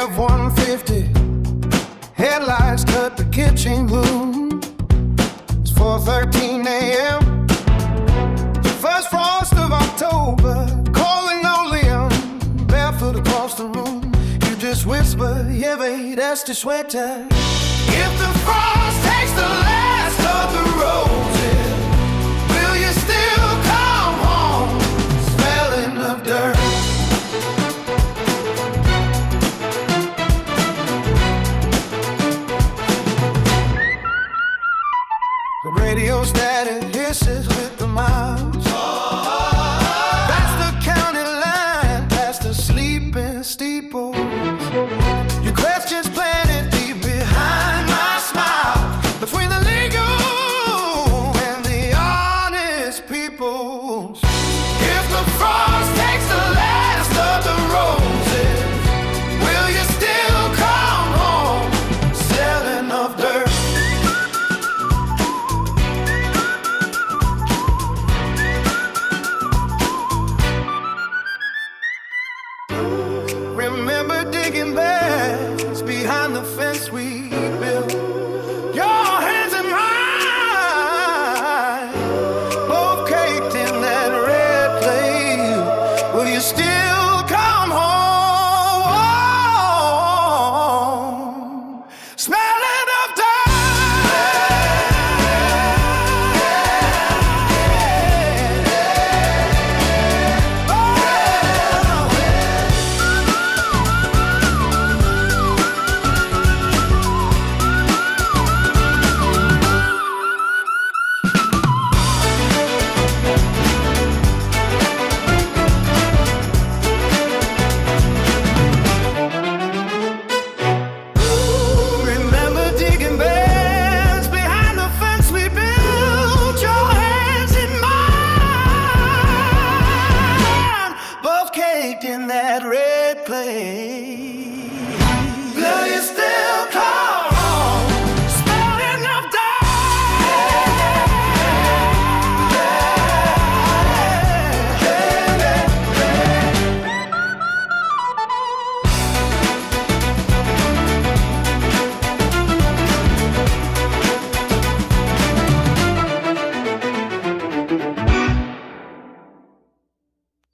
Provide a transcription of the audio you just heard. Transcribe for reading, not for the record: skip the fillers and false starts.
F-150, headlights cut the kitchen gloom. It's 4:13 a.m., first frost of October, cold and lonely, I'm barefoot across the room. You just whisper, lleve este suéter. If the frost takes the last of the roses, will you still come home smelling of dirt? The radio static hisses with the miles.